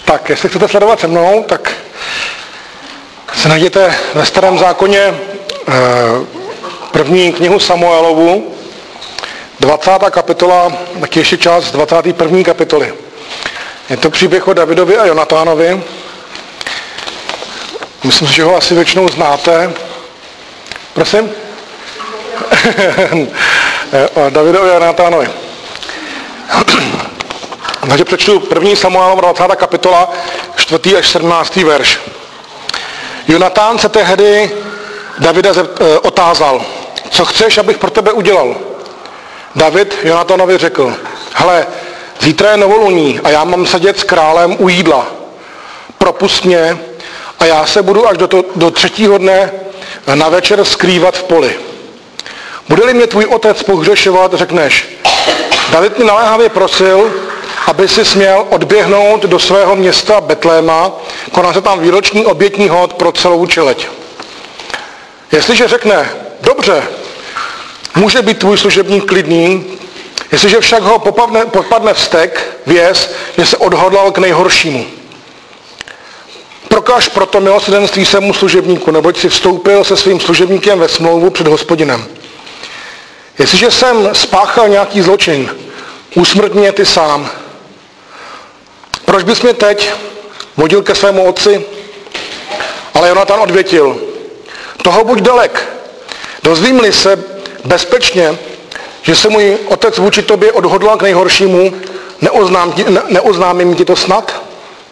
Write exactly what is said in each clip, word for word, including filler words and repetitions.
Tak, jestli chcete sledovat se mnou, tak se najděte ve Starém zákoně první knihu Samuelovu, dvacátá kapitola, taky ještě část z dvacáté první kapitoly. Je to příběh o Davidovi a Jonatánovi. Myslím si, že ho asi většinou znáte. Prosím? O Davidovi a Jonatánovi. Takže přečtu první Samuelova dvacátá kapitola, čtvrtý až sedmnáctý verš. Jonatán se tehdy Davida otázal, co chceš, abych pro tebe udělal? David Jonatánovi řekl, hele, zítra je novoluní a já mám sedět s králem u jídla. Propust mě a já se budu až do, to, do třetího dne na večer skrývat v poli. Bude-li mě tvůj otec pohřešovat, řekneš, David mi naléhavě prosil, aby si směl odběhnout do svého města Betléma, koná se tam výroční obětní hod pro celou čeleť. Jestliže řekne, dobře, může být tvůj služebník klidný, jestliže však ho popadne, popadne vztek, věz, že se odhodlal k nejhoršímu. Prokaž proto milosrdenství svému služebníku, neboť si vstoupil se svým služebníkem ve smlouvu před Hospodinem. Jestliže jsem spáchal nějaký zločin, usmrť mě ty sám. Proč bys mě teď vodil ke svému otci? Ale Jonatán odvětil, toho buď dalek. Dozvím-li se bezpečně, že se můj otec vůči tobě odhodlal k nejhoršímu, neoznám, ne, neoznámím ti to snad?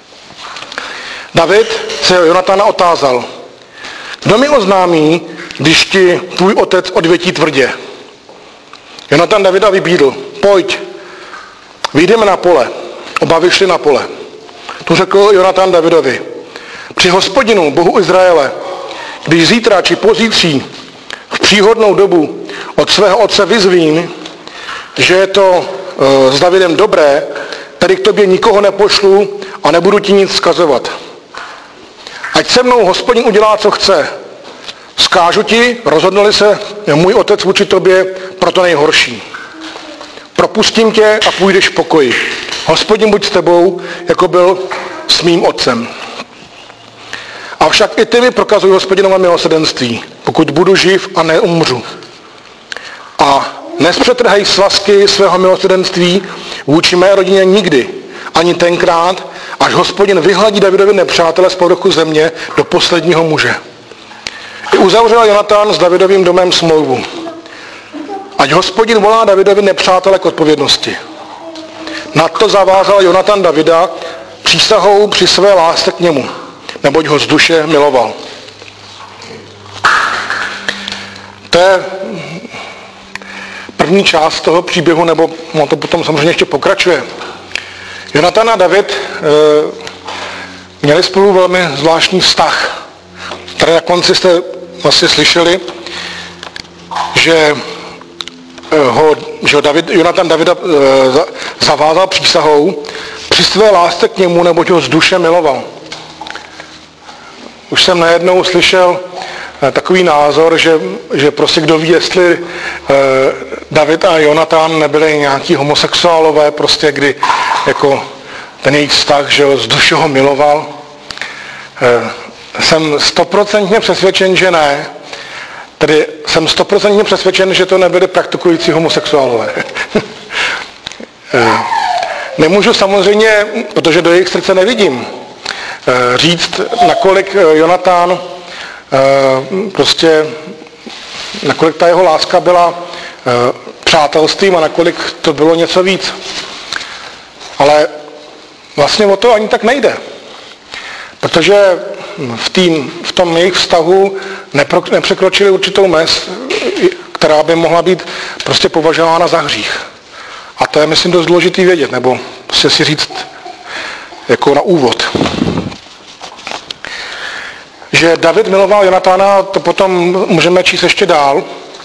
David se Jonatána otázal, kdo mi oznámí, když ti tvůj otec odvětí tvrdě? Jonatán Davida vybídl, pojď, vyjdeme na pole. Oba vyšli na pole. Tu řekl Jonatán Davidovi, při Hospodinu, Bohu Izraele, když zítra či pozítří v příhodnou dobu od svého otce vyzvím, že je to e, s Davidem dobré, tady k tobě nikoho nepošlu a nebudu ti nic vzkazovat. Ať se mnou Hospodin udělá, co chce. Zkážu ti, rozhodnuli se můj otec vůči tobě pro to nejhorší. Propustím tě a půjdeš v pokoji. Hospodin buď s tebou, jako byl s mým otcem. Avšak i ty mi prokazuj Hospodinova milosrdenství, pokud budu živ a neumřu. A nespřetrhej svazky svého milosrdenství vůči mé rodině nikdy, ani tenkrát, až Hospodin vyhladí Davidovi nepřátele z povrchu země do posledního muže. I uzavřel Jonatán s Davidovým domem smlouvu. Ať Hospodin volá Davidovi nepřátele k odpovědnosti. Nadto zavázal Jonatán Davida přísahou při své lásce k němu, neboť ho z duše miloval. To je první část toho příběhu, nebo on to potom samozřejmě ještě pokračuje. Jonatán a David e, měli spolu velmi zvláštní vztah. Tady na konci jste vlastně slyšeli, že ho, že ho David, Jonatán Davida e, zavázal přísahou při své lásce k němu, neboť ho z duše miloval. Už jsem najednou slyšel e, takový názor, že, že prostě kdo ví, jestli e, David a Jonatán nebyli nějaký homosexuálové, prostě kdy jako ten jejich vztah, že ho z duše ho miloval. E, jsem stoprocentně přesvědčen, že ne. Tedy jsem stoprocentně přesvědčen, že to nebyli praktikující homosexuálové. Nemůžu samozřejmě, protože do jejich srdce nevidím, říct, nakolik Jonatán prostě, nakolik ta jeho láska byla přátelstvím a nakolik to bylo něco víc. Ale vlastně o to ani tak nejde. Protože v, tým, v tom jejich vztahu nepro, nepřekročili určitou mez, která by mohla být prostě považována za hřích. A to je, myslím, dost důležitý vědět, nebo prostě si říct jako na úvod. Že David miloval Jonatána, to potom můžeme číst ještě dál.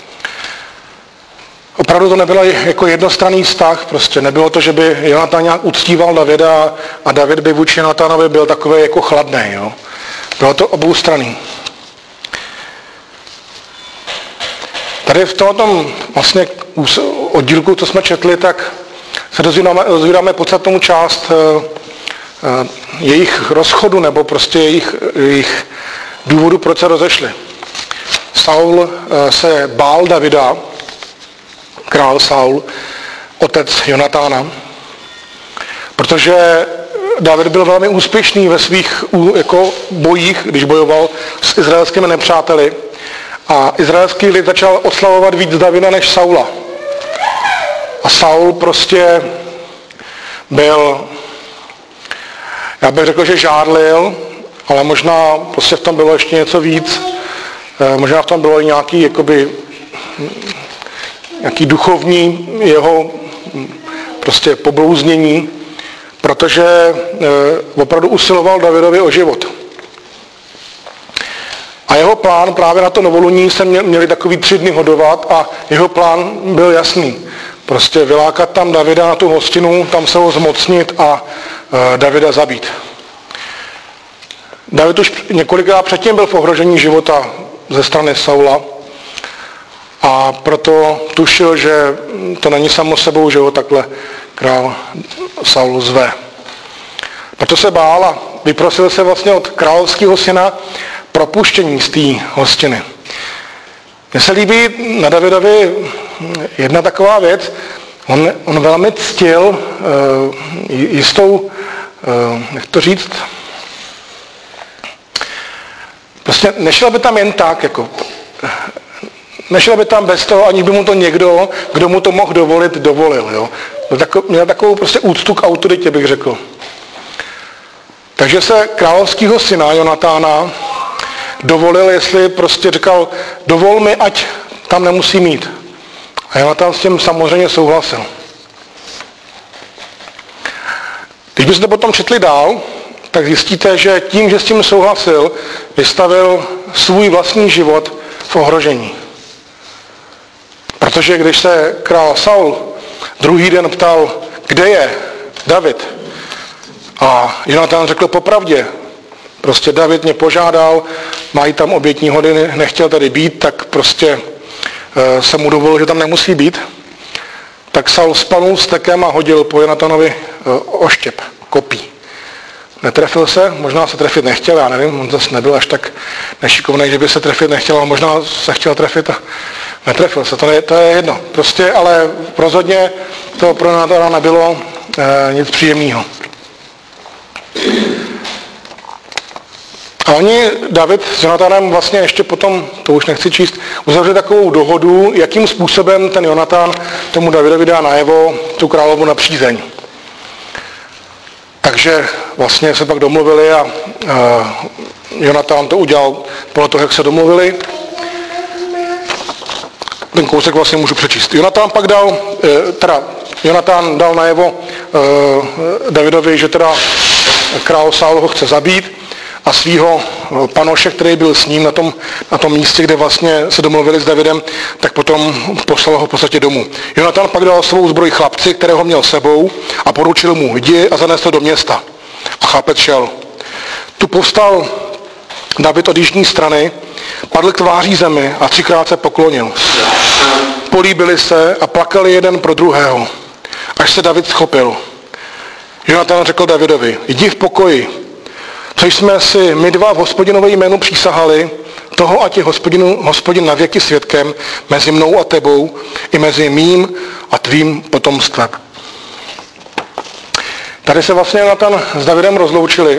Opravdu to nebyl jako jednostranný vztah, prostě nebylo to, že by Jonatán nějak uctíval Davida a David by vůči Jonatánovi byl takový jako chladný. Jo. Bylo to oboustranný. Tady v tomto vlastně oddílku, co jsme četli, tak se dozvídáme, dozvídáme podstatnou část jejich rozchodu nebo prostě jejich, jejich důvodu, proč se rozešli. Saul se bál Davida, král Saul, otec Jonatána, protože David byl velmi úspěšný ve svých jako bojích, když bojoval s izraelskými nepřáteli. A izraelský lid začal oslavovat víc Davida než Saula. A Saul prostě byl, já bych řekl, že žárlil, ale možná prostě v tom bylo ještě něco víc. Možná v tom bylo i nějaký, jakoby, nějaký duchovní jeho prostě poblouznění, protože opravdu usiloval Davidovi o život. A jeho plán právě na to novoluní se měli takový tři dny hodovat a jeho plán byl jasný. Prostě vylákat tam Davida na tu hostinu, tam se ho zmocnit a Davida zabít. David už několikrát předtím byl v ohrožení života ze strany Saula a proto tušil, že to není samo sebou, že ho takhle král Saul zve. Proto se bál a vyprosil se vlastně od královského syna propuštění z té hostiny. Mně se líbí na Davidovi jedna taková věc. On, on velmi ctil uh, jistou, uh, jak to říct, prostě nešel by tam jen tak, jako, nešel by tam bez toho, aniž by mu to někdo, kdo mu to mohl dovolit, dovolil. Jo? Měl takovou prostě úctu k autoritě, bych řekl. Takže se královského syna Jonatána dovolil, jestli prostě říkal, dovol mi, ať tam nemusí mít. A Jonatán s tím samozřejmě souhlasil. Když byste potom četli dál, tak zjistíte, že tím, že s tím souhlasil, vystavil svůj vlastní život v ohrožení. Protože když se král Saul druhý den ptal, kde je David, a Jonatán řekl popravdě, prostě David mě požádal, mají tam obětní hodiny, nechtěl tady být, tak prostě e, se mu dovolil, že tam nemusí být. Tak Saul spanul stekem a hodil po Jonatánovi e, oštěp, kopí. Netrefil se, možná se trefit nechtěl, já nevím, on zase nebyl až tak nešikovný, že by se trefit nechtěl, ale možná se chtěl trefit a netrefil se, to je, to je jedno. Prostě, ale rozhodně to pro Jonatána nebylo e, nic příjemného. A oni, David s Jonatánem vlastně ještě potom, to už nechci číst, uzavřeli takovou dohodu, jakým způsobem ten Jonatán tomu Davidovi dá najevo tu královu na přízeň. Takže vlastně se pak domluvili a, a Jonatán to udělal podle toho, jak se domluvili. Ten kousek vlastně můžu přečíst. Jonatán pak dal, teda Jonatán dal najevo Davidovi, že teda král Saul ho chce zabít a svýho panoše, který byl s ním na tom, na tom místě, kde vlastně se domluvili s Davidem, tak potom poslal ho v podstatě domů. Jonatán pak dal svou zbroj chlapci, kterého měl sebou a poručil mu, jdi a zanes to do města. A chlapec šel. Tu povstal David od jižní strany, padl k tváří zemi a třikrát se poklonil. Políbili se a plakali jeden pro druhého, až se David schopil. Jonatán řekl Davidovi, jdi v pokoji, co jsme si my dva v Hospodinové jménu přísahali, toho ať je hospodinu, hospodin na věky svědkem mezi mnou a tebou i mezi mým a tvým potomstvem. Tady se vlastně Jonatán s Davidem rozloučili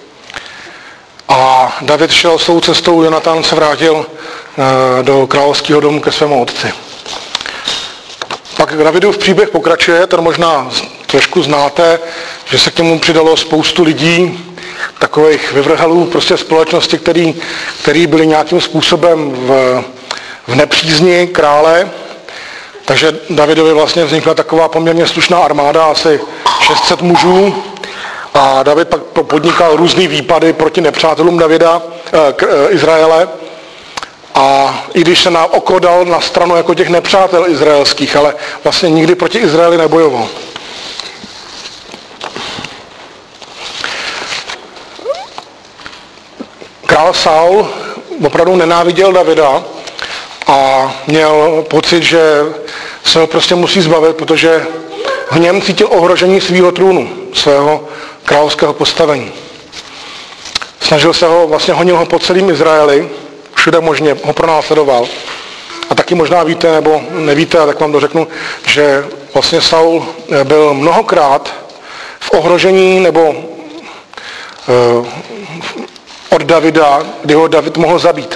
a David šel svou cestou, Jonatán se vrátil do královského domu ke svému otci. Pak Davidův příběh pokračuje, ten možná trošku znáte, že se k němu přidalo spoustu lidí, takových vyvrhelů prostě společnosti, který, který byli nějakým způsobem v, v nepřízni krále. Takže Davidovi vlastně vznikla taková poměrně slušná armáda, asi šest set mužů. A David pak podnikal různý výpady proti nepřátelům Davida, eh, k, eh, Izraele. A i když se na oko dal na stranu jako těch nepřátel izraelských, ale vlastně nikdy proti Izraeli nebojoval. Král Saul opravdu nenáviděl Davida a měl pocit, že se ho prostě musí zbavit, protože v něm cítil ohrožení svého trůnu, svého královského postavení. Snažil se ho, vlastně honil ho po celém Izraeli, všude možně ho pronásledoval. A taky možná víte, nebo nevíte, tak vám to řeknu, že vlastně Saul byl mnohokrát v ohrožení nebo uh, od Davida, kdy ho David mohl zabít.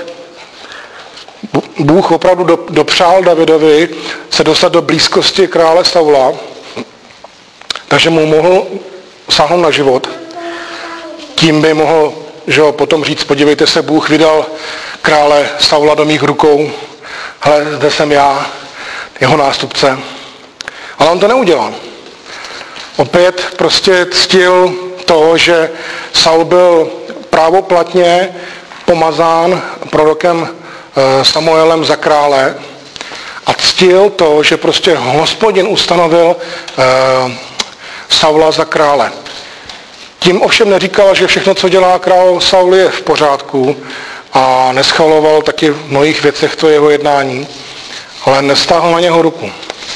Bůh opravdu dopřál Davidovi se dostat do blízkosti krále Saula, takže mu mohl sáhnout na život. Tím by mohl, že ho potom říct, podívejte se, Bůh vydal krále Saula do mých rukou, hele, zde jsem já, jeho nástupce. Ale on to neudělal. Opět prostě ctil to, že Saul byl právoplatně pomazán prorokem Samuelem za krále a ctil to, že prostě Hospodin ustanovil Saula za krále. Tím ovšem neříkal, že všechno, co dělá král Saul, je v pořádku a neschvaloval taky v mnohých věcech to jeho jednání, ale nestáhl na něho ruku.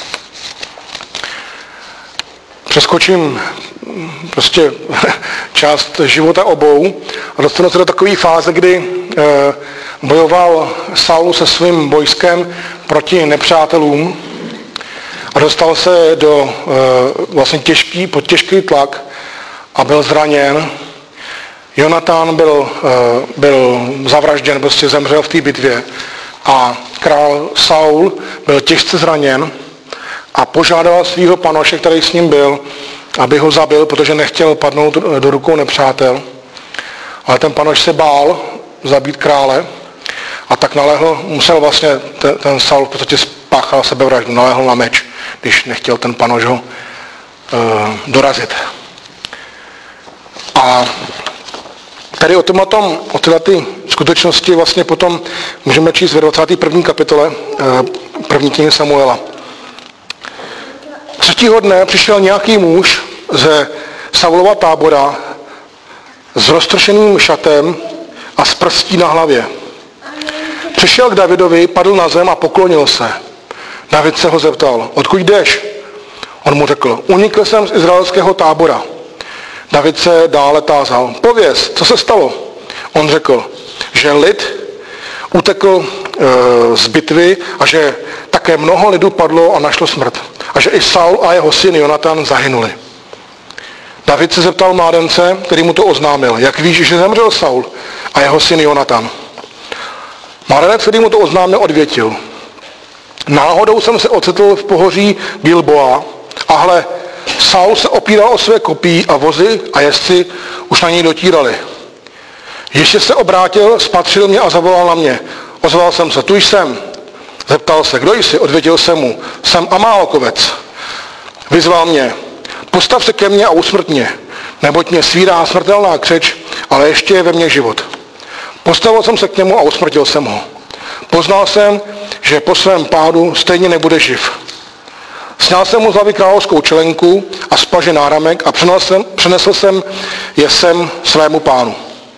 Přeskočím prostě část života obou a dostanu se do takové fáze, kdy eh, bojoval Saul se svým vojskem proti nepřátelům a dostal se do eh, vlastně těžký, pod těžký tlak a byl zraněn. Jonatan byl, eh, byl zavražděn, prostě zemřel v té bitvě a král Saul byl těžce zraněn a požádal svého panoše, který s ním byl, aby ho zabil, protože nechtěl padnout do rukou nepřátel. Ale ten panoš se bál zabít krále a tak nalehl, musel vlastně, ten, ten Saul v podstatě spáchal sebevraždu, nalehl na meč, když nechtěl ten panoš ho e, dorazit. A tady o tomhletom, o tyhle ty skutečnosti vlastně potom můžeme číst ve dvacáté první kapitole e, první knihy Samuela. Třetího dne přišel nějaký muž ze Saulova tábora s roztršeným šatem a s prstí na hlavě. Přišel k Davidovi, padl na zem a poklonil se. David se ho zeptal, odkud jdeš? On mu řekl, unikl jsem z izraelského tábora. David se dále tázal, pověz, co se stalo? On řekl, že lid utekl e, z bitvy a že také mnoho lidů padlo a našlo smrt. A že i Saul a jeho syn Jonatan zahynuli. David se zeptal mládence, který mu to oznámil, jak víš, že zemřel Saul a jeho syn Jonatan. Mládenec, který mu to oznámil, odvětil. Náhodou jsem se ocitl v pohoří Gilboa a hle, Saul se opíral o své kopí a vozy a jezdci už na něj dotírali. Ještě se obrátil, spatřil mě a zavolal na mě. Ozval jsem se, tu jsem. Zeptal se, kdo jsi? Odvěděl jsem mu, jsem Amálekovec. Vyzval mě, postav se ke mně a usmrt mě, neboť mě svírá smrtelná křeč, ale ještě je ve mně život. Postavil jsem se k němu a usmrtil jsem ho. Poznal jsem, že po svém pádu stejně nebude živ. Sňal jsem mu z hlavy královskou čelenku a z paže náramek a přenesl jsem, přenesl jsem je sem svému pánu.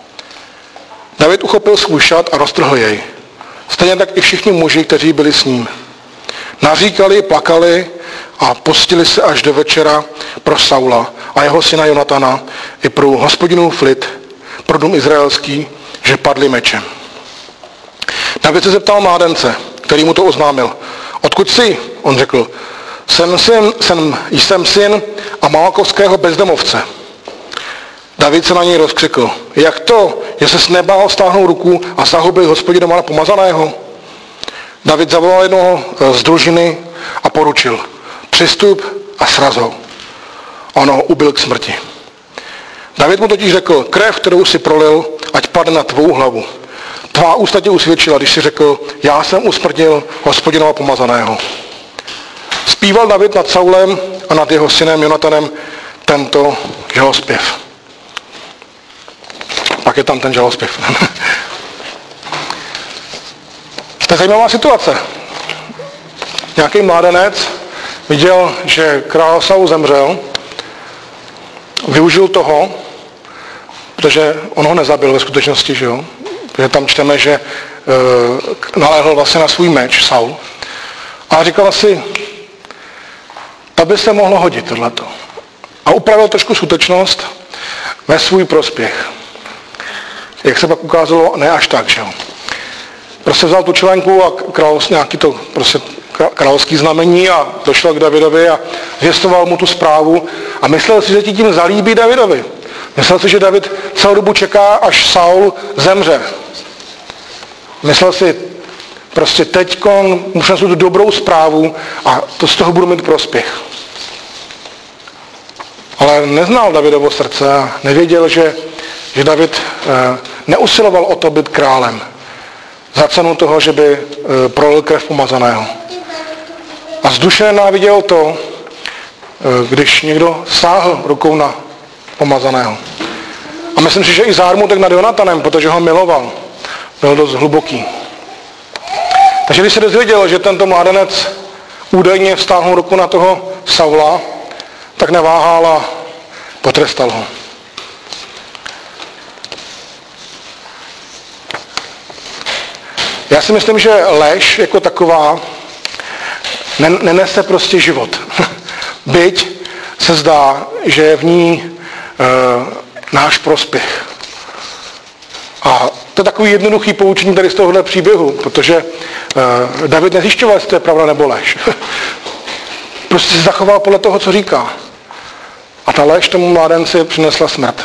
David uchopil svůj šat a roztrhl jej. Stejně tak i všichni muži, kteří byli s ním. Naříkali, plakali a postili se až do večera pro Saula a jeho syna Jonatana i pro Hospodinův lid, pro dům izraelský, že padli mečem. David se zeptal mládence, který mu to oznámil. Odkud jsi? On řekl, jsem syn, jsem, jsem syn Amálekovského bezdomovce. David se na něj rozkřikl. Jak to, že ses nebál stáhnout ruku a zahubil Hospodina pomazaného? David zavolal jednoho z družiny a poručil. Přistup a sraz ho. On ho ubil k smrti. David mu totiž řekl, krev, kterou si prolil, ať padne na tvou hlavu. Tvá ústa tě usvědčila, když si řekl, já jsem usmrtil Hospodinova pomazaného. Zpíval David nad Saulem a nad jeho synem Jonatanem tento žalospěv. Pak je tam ten žalospěv. To je zajímavá situace. Nějaký mládenec viděl, že král Saul zemřel, využil toho, protože on ho nezabil ve skutečnosti, že jo? Protože tam čteme, že e, naléhl vlastně na svůj meč Saul. A říkal si, to by se mohlo hodit tohleto. A upravil trošku skutečnost ve svůj prospěch. Jak se pak ukázalo, ne až tak, že jo. Prostě vzal tu členku a královský, nějaký to prostě královský znamení a došel k Davidovi a zvěstoval mu tu zprávu a myslel si, že ti tím zalíbí Davidovi. Myslel si, že David celou dobu čeká, až Saul zemře. Myslel si, prostě teďkon mu přinesu tu dobrou zprávu a to z toho budu mít prospěch. Ale neznal Davidovo srdce a nevěděl, že, že David eh, neusiloval o to být králem. Za cenu toho, že by eh, prolil krev pomazaného. A z duše nenáviděl to, eh, když někdo sáhl rukou na pomazaného. A myslím si, že i zármutek nad Jonatanem, protože ho miloval, byl dost hluboký. Takže když se dozvěděl, že tento mládenec údajně vztáhl ruku na toho Saula, tak neváhal a potrestal ho. Já si myslím, že lež jako taková nenese prostě život. Byť se zdá, že je v ní e, náš prospěch. A to je takový jednoduchý poučení tady z tohohle příběhu, protože e, David nezjišťoval, jestli to je pravda nebo lež. Prostě se zachoval podle toho, co říká. A ta lež tomu mládenci přinesla smrt.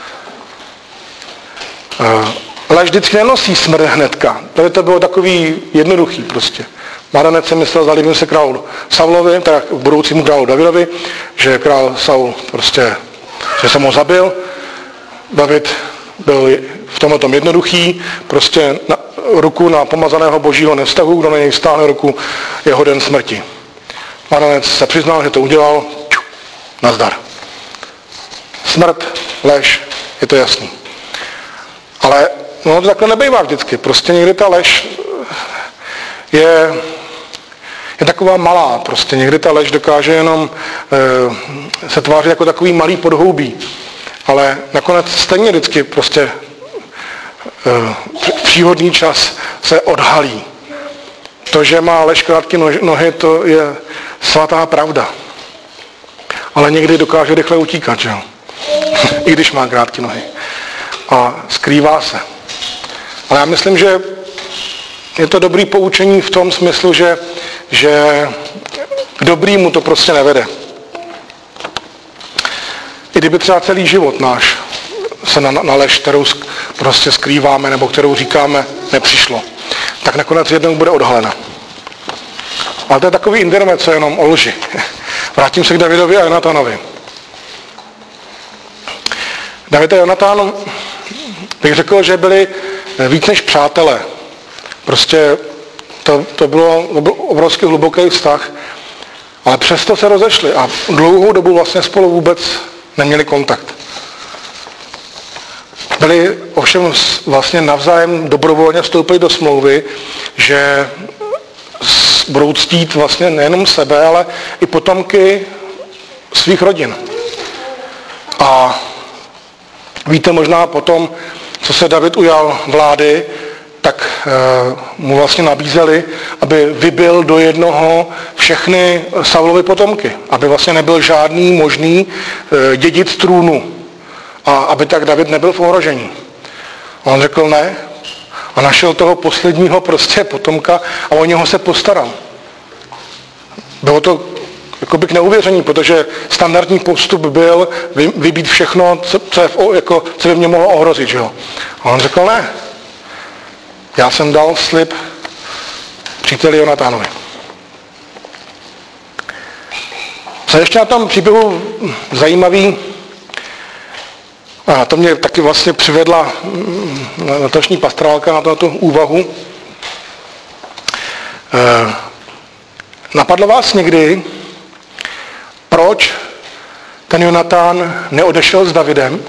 E, lež vždycky nenosí smrt hnedka. Tady to bylo takový jednoduchý prostě. Mládenec si myslel, zalíbím se králu Saulovi, tak budoucímu králu Davidovi, že král Saul prostě, že jsem ho zabil. David byl v tomhle tom jednoduchý, prostě na, ruku na pomazaného božího nevztahu, kdo na něj stáhne ruku, je hoden smrti. Mládenec se přiznal, že to udělal, ču, nazdar. Smrt, lež, je to jasný. Ale no, to takhle nebejvá vždycky, prostě někdy ta lež je, je taková malá, prostě někdy ta lež dokáže jenom e, se tvářit jako takový malý podhoubí, ale nakonec stejně vždycky prostě e, příhodný čas se odhalí. To, že má lež krátké nohy, to je svatá pravda. Ale někdy dokáže rychle utíkat, že jo? I když má krátké nohy. A skrývá se. Ale já myslím, že je to dobrý poučení v tom smyslu, že, že k dobrýmu to prostě nevede. I kdyby třeba celý život náš se na, na lež, kterou prostě skrýváme nebo kterou říkáme, nepřišlo, tak nakonec jednou bude odhalena. Ale to je takový intermezzo jenom o lži. Vrátím se k Davidovi a Jonatanovi. David a Jonatán, bych řekl, že byli víc než přátelé. Prostě to, to, bylo, to byl obrovský hluboký vztah, ale přesto se rozešli a dlouhou dobu vlastně spolu vůbec neměli kontakt. Byli ovšem vlastně navzájem dobrovolně vstoupili do smlouvy, že budou ctít vlastně nejenom sebe, ale i potomky svých rodin. A víte možná potom, co se David ujal vlády, tak e, mu vlastně nabízeli, aby vybil do jednoho všechny Saulovy potomky. Aby vlastně nebyl žádný možný e, dědic trůnu. A aby tak David nebyl v ohrožení. A on řekl ne. A našel toho posledního prostě potomka a o něho se postaral. Bylo to jakoby k neuvěření, protože standardní postup byl vy, vybít všechno, co, co, je v, jako, co by mě mohlo ohrozit. Že jo? A on řekl ne. Já jsem dal slib příteli Jonatánovi. Co ještě na tom příběhu zajímavý, a to mě taky vlastně přivedla letošní pastorálka na tu úvahu. E, napadlo vás někdy, proč ten Jonatán neodešel s Davidem?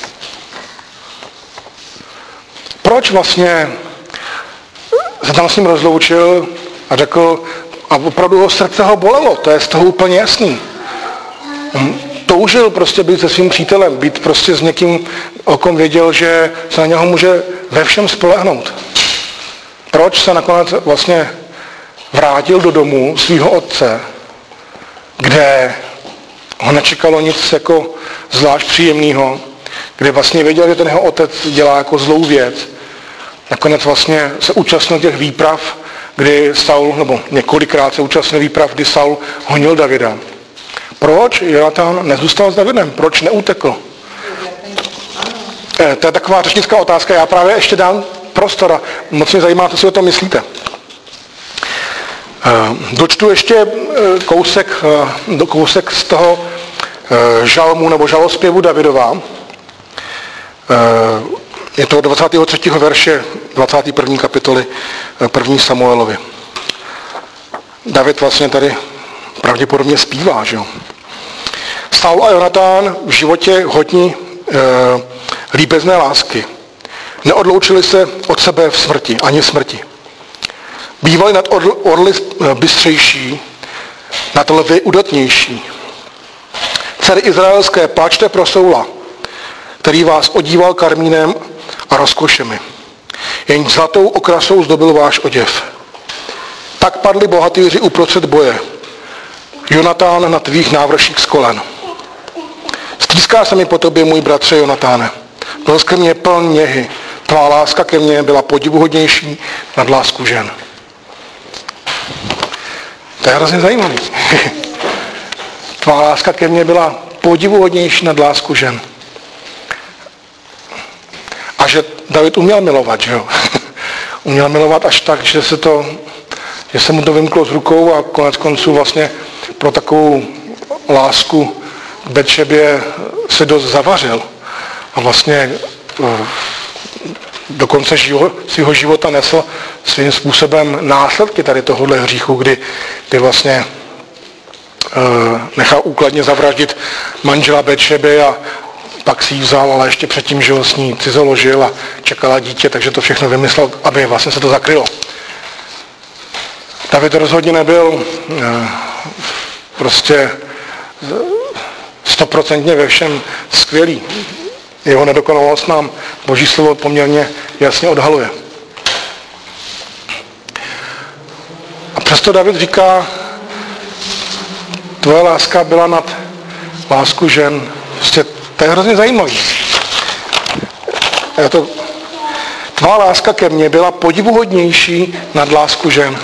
Proč vlastně se tam s ním rozloučil a řekl, a opravdu ho srdce ho bolelo, to je z toho úplně jasný. On toužil prostě být se svým přítelem, být prostě s někým, o kom věděl, že se na něho může ve všem spolehnout. Proč se nakonec vlastně vrátil do domu svého otce, kde ho nečekalo nic jako zvlášť příjemného, kdy vlastně věděl, že ten jeho otec dělá jako zlou věc. Nakonec vlastně se účastnil těch výprav, kdy Saul, nebo několikrát se účastnil výprav, kdy Saul honil Davida. Proč Jonatan nezůstal s Davidem? Proč neutekl? To je taková řečnická otázka, já právě ještě dám prostor a moc mě zajímá, co si o tom myslíte. Dočtu ještě kousek, kousek z toho žalmu nebo žalospěvu Davidova. Je to dvacátého třetího verše dvacáté první kapitoly první Samuelovi. David vlastně tady pravděpodobně zpívá, že jo. Saul a Jonatán v životě hodní e, líbezné lásky. Neodloučili se od sebe v smrti, ani v smrti. Bývali nad orly bystřejší, nad lvy udatnější. Dcery izraelské, pláčte pro Saula, který vás odíval karmínem a rozkošemi. Jen zlatou okrasou zdobil váš oděv. Tak padli bohatýři uprostřed boje. Jonatán na tvých návrších z kolen. Stýská se mi po tobě, můj bratře Jonatáne. Byl ke mně pln něhy. Tvá láska ke mně byla podivuhodnější nad lásku žen. To je hrozně zajímavý. Tvá láska ke mně byla podivuhodnější nad lásku žen. A že David uměl milovat, že jo? Uměl milovat až tak, že se to, že se mu to vymklo z rukou a konec konců vlastně pro takovou lásku k Betšebě se dost zavařil. A vlastně do konce svého života nesl svým způsobem následky tady tohohle hříchu, kdy, kdy vlastně nechal úkladně zavraždit manžela Betšeby a pak si ji vzal, ale ještě předtím, že ho s ní cizoložil a čekala dítě, takže to všechno vymyslel, aby vlastně se to zakrylo. David rozhodně nebyl prostě stoprocentně ve všem skvělý. Jeho nedokonalost nám Boží slovo poměrně jasně odhaluje. A přesto David říká, tvoje láska byla nad lásku žen. Prostě to je hrozně zajímavý. Je to, tvá láska ke mně byla podivuhodnější nad lásku žen.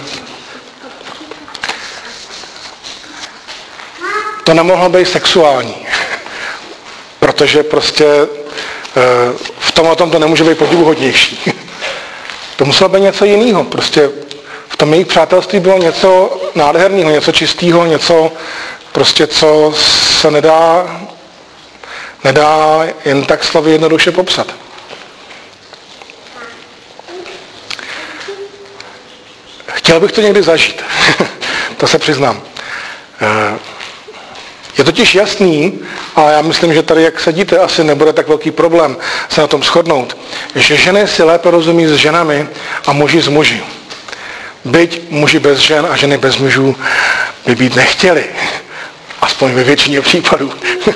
To nemohlo být sexuální, protože prostě v tomhle tom to nemůže být podivuhodnější. To muselo být něco jiného. Prostě v tom jejich přátelství bylo něco nádherného, něco čistého, něco prostě, co se nedá, nedá jen tak slovy jednoduše popsat. Chtěl bych to někdy zažít. To se přiznám. Je totiž jasný, a já myslím, že tady, jak sedíte, asi nebude tak velký problém se na tom shodnout, že ženy si lépe rozumí s ženami a muži s muži. Byť muži bez žen a ženy bez mužů by být nechtěli. Aspoň ve většině případů.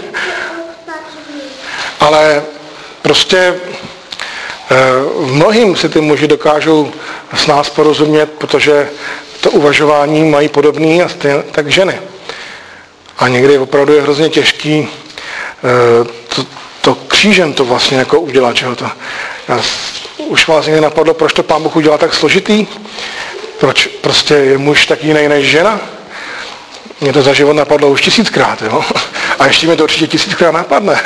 Ale prostě v mnohým si ty muži dokážou s nás porozumět, protože to uvažování mají podobný a stejně tak ženy. A někdy opravdu je hrozně těžký to, to křížem to vlastně jako udělat. Čeho to. Já, už vás někdy napadlo, proč to Pán Bůh udělá tak složitý? Proč prostě je muž tak jiný než žena? Mě to za život napadlo už tisíckrát, jo? A ještě mi to určitě tisíckrát napadne.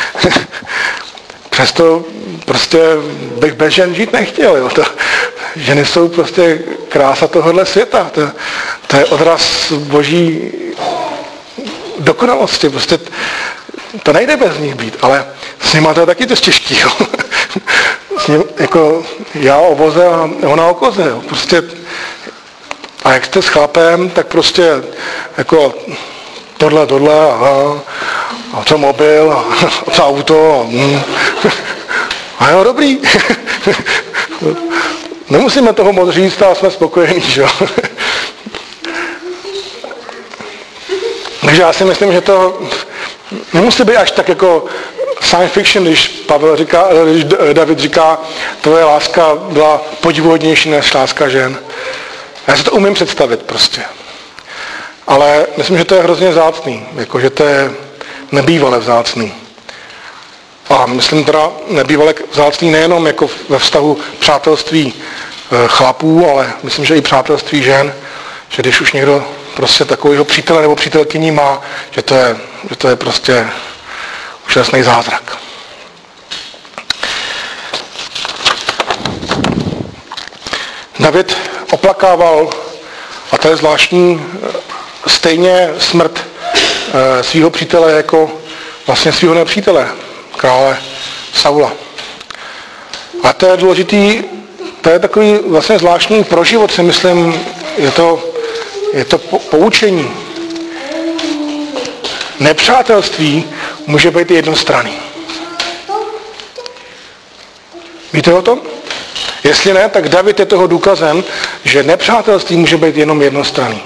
Přesto prostě bych bez žen žít nechtěl. Jo? To, ženy jsou prostě krása tohohle světa. To, to je odraz Boží dokonalosti. Prostě to nejde bez nich být, ale s nima to je taky dost těžký. Jo? S ním, jako já o voze a ona o koze. Jo? Prostě, a jak jste s chlapem, tak prostě jako tohle, tohle a, a co mobil a, a co auto. A, mm. a jo, dobrý. Nemusíme toho moc říct a jsme spokojení, že jo. Takže já si myslím, že to nemusí být až tak jako science fiction, když Pavel říká, když David říká, tvoje láska byla podivuhodnější než láska žen. Já si to umím představit prostě. Ale myslím, že to je hrozně vzácný, jako že to je nebývale vzácný. A myslím teda nebýval vzácný nejenom jako ve vztahu přátelství chlapů, ale myslím, že i přátelství žen, že když už někdo prostě takového přítele nebo přítelkyní má, že to je, že to je prostě úžasný zázrak. David oplakával, a to je zvláštní, stejně smrt svého přítele jako vlastně svého nepřítele, krále Saula. A to je důležitý, to je takový vlastně zvláštní pro život, si myslím, je to, je to poučení. Nepřátelství může být jednostranný. Víte o tom? Jestli ne, tak David je toho důkazem, že nepřátelství může být jenom jednostranný.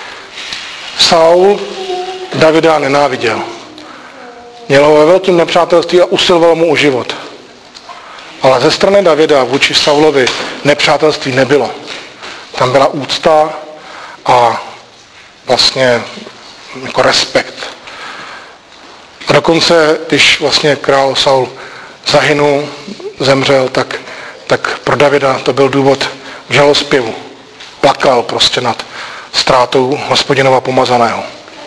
Saul Davida nenáviděl. Měl ho ve velkém nepřátelství a usiloval mu o život. Ale ze strany Davida vůči Saulovi nepřátelství nebylo. Tam byla úcta a vlastně jako respekt. A dokonce, když vlastně král Saul zahynul, zemřel, tak, tak pro Davida to byl důvod k žalospěvu. Plakal prostě nad ztrátou Hospodinova pomazaného.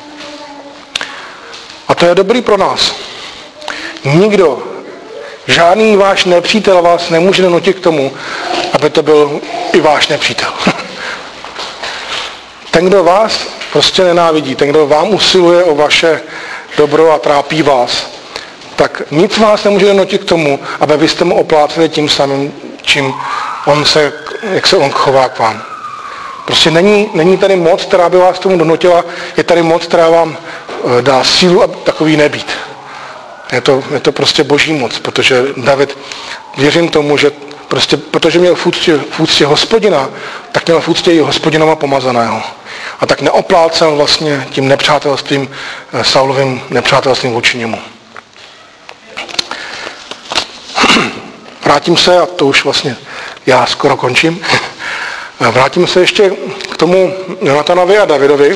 A to je dobrý pro nás. Nikdo, žádný váš nepřítel vás nemůže donutit k tomu, aby to byl i váš nepřítel. Ten, kdo vás prostě nenávidí, ten, kdo vám usiluje o vaše dobro a trápí vás, tak nic vás nemůže donutit k tomu, aby vy jste mu opláceli tím samým, čím on se, jak se on chová k vám. Prostě není, není tady moc, která by vás k tomu donutila, je tady moc, která vám dá sílu, aby takový nebýt. Je to, je to prostě boží moc, protože David, věřím tomu, že prostě, protože měl v úctě, v úctě Hospodina, tak měl v úctě i Hospodinova pomazaného. A tak neoplácel vlastně tím nepřátelstvím, Saulovým nepřátelstvím vůči němu. Vrátím se, a to už vlastně já skoro končím, vrátím se ještě k tomu Jonatanovi a Davidovi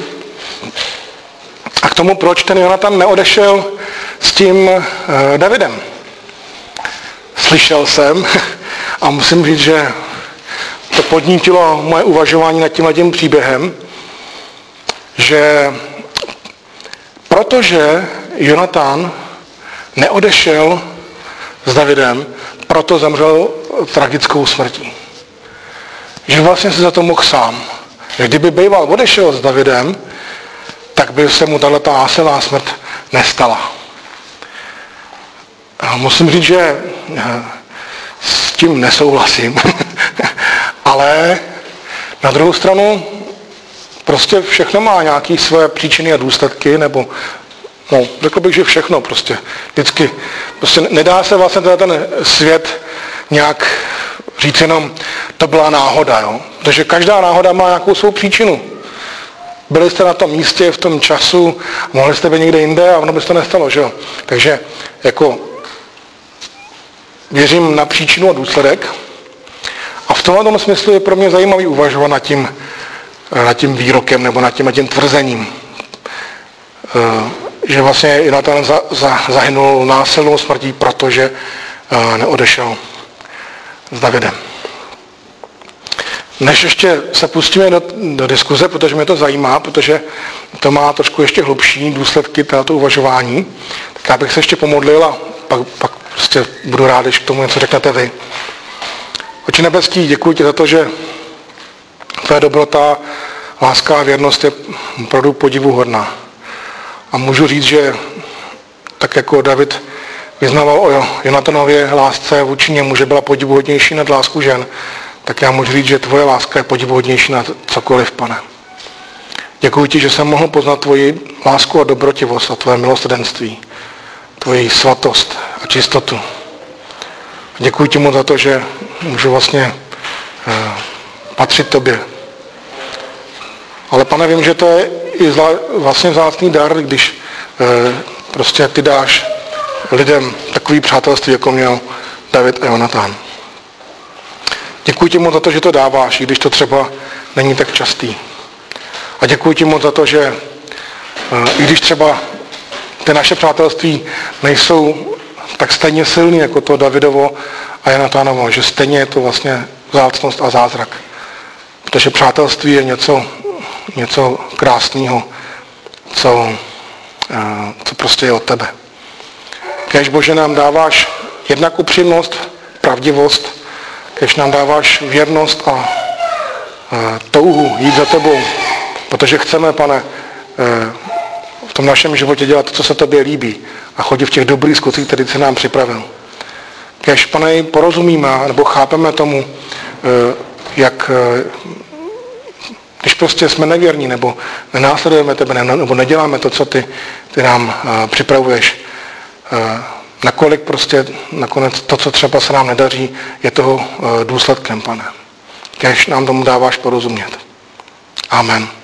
a k tomu, proč ten Jonatan neodešel s tím Davidem. Slyšel jsem a musím říct, že to podnítilo moje uvažování nad tímhletím příběhem, že protože Jonatan neodešel s Davidem, proto zemřel tragickou smrtí. Že vlastně se za to mohl sám. Že kdyby býval odešel s Davidem, tak by se mu tato násilná smrt nestala. A musím říct, že s tím nesouhlasím. Ale na druhou stranu prostě všechno má nějaké své příčiny a důsledky, nebo no, řekl bych, že všechno prostě. Vždycky. Prostě nedá se vlastně ten svět nějak říct jenom, to byla náhoda, jo. Protože každá náhoda má nějakou svou příčinu. Byli jste na tom místě v tom času, mohli jste být někde jinde a ono by se to nestalo, že jo. Takže jako věřím na příčinu a důsledek. A v tomhle smyslu je pro mě zajímavý uvažovat nad tím, nad tím výrokem nebo nad tím, nad tím tvrzením. Že vlastně Jonatan za, za, zahynul násilnou smrtí, protože neodešel s Davidem. Než ještě se pustíme do, do diskuze, protože mě to zajímá, protože to má trošku ještě hlubší důsledky tohoto uvažování, tak já bych se ještě pomodlil a pak, pak prostě budu rád, když k tomu něco řeknete vy. Oče nebeský, děkuji ti za to, že tvé dobrota, láska a věrnost je opravdu podivuhodná. A můžu říct, že tak jako David vyznával o Jonatanově lásce vůči němu, že byla podivuhodnější nad lásku žen, tak já můžu říct, že tvoje láska je podivuhodnější nad cokoliv, Pane. Děkuji ti, že jsem mohl poznat tvoji lásku a dobrotivost a tvoje milosrdenství, tvoji svatost a čistotu. Děkuji ti moc za to, že můžu vlastně eh, patřit tobě. Ale Pane, vím, že to je i zla, vlastně vzácný dar, když eh, prostě ty dáš lidem takový přátelství, jako měl David a Jonatan. Děkuji ti moc za to, že to dáváš, i když to třeba není tak častý. A děkuji ti moc za to, že eh, i když třeba ty naše přátelství nejsou tak stejně silný jako to Davidovo a Jonatánovo, že stejně je to vlastně vzácnost a zázrak. Protože přátelství je něco, něco krásného, co, co prostě je od tebe. Kéž Bože nám dáváš jednak upřímnost, pravdivost, kéž nám dáváš věrnost a, a touhu jít za tebou, protože chceme, Pane, v tom našem životě dělat to, co se tobě líbí a chodit v těch dobrých skutcích, které jsi nám připravil. Kéž, Pane, porozumíme nebo chápeme tomu, jak když prostě jsme nevěrní nebo nenásledujeme tebe nebo neděláme to, co ty, ty nám připravuješ, nakolik prostě nakonec to, co třeba se nám nedaří, je toho důsledkem, Pane. Kéž nám tomu dáváš porozumět. Amen.